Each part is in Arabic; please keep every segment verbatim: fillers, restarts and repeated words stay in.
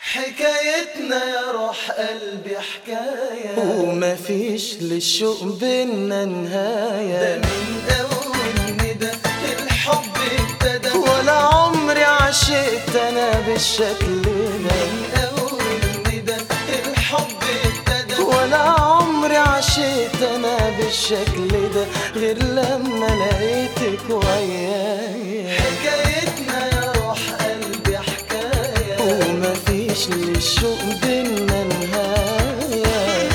حكايتنا يا روح قلبي حكاية، ومفيش للشوق بينا نهاية. ده من أول ندى الحب ابتدى، ولا عمري عشقت أنا بالشكل ده. من أول ندى الحب ابتدى، ولا عمري عشقت أنا بالشكل ده غير لما لقيتك وياي. حكايتنا يا روح قلبي حكاية، ومفيش للشوق بينا نهاية.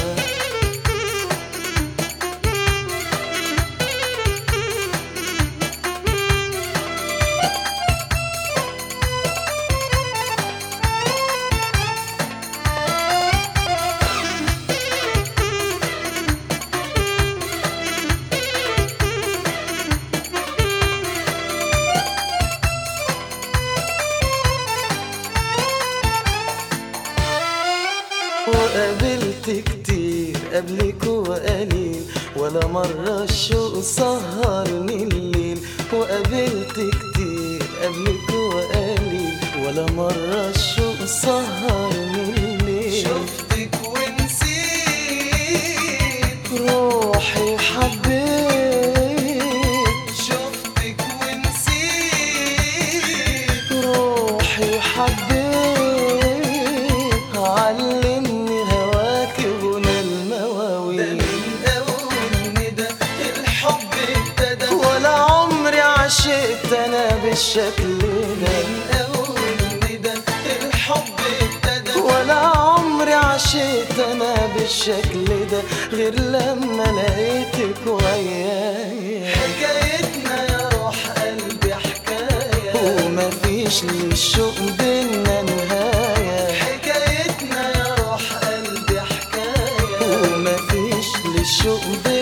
وقابلت كتير قبلك وقليل، ولا مرة الشوق سهرني الليل. وقابلت كتير قبلك وقليل، ولا مرة الشوق سهرني الليل. شفتك ونسيت روحي حبيت، شفتك ونسيت روحي حبيت. علمني هواك غنى المواويل، ده من أول ندى الحب ابتدى، ولا عمري عشقت أنا بالشكل ده. من أول ندى الحب ابتدى، ولا عمري عشقت أنا بالشكل ده غير لما لقيتك وياي. حكايتنا يا روح قلبي حكاية، ومفيش للشوق بينا نهاية. حكايتنا يا روح قلبي حكاية، ومفيش للشوق بينا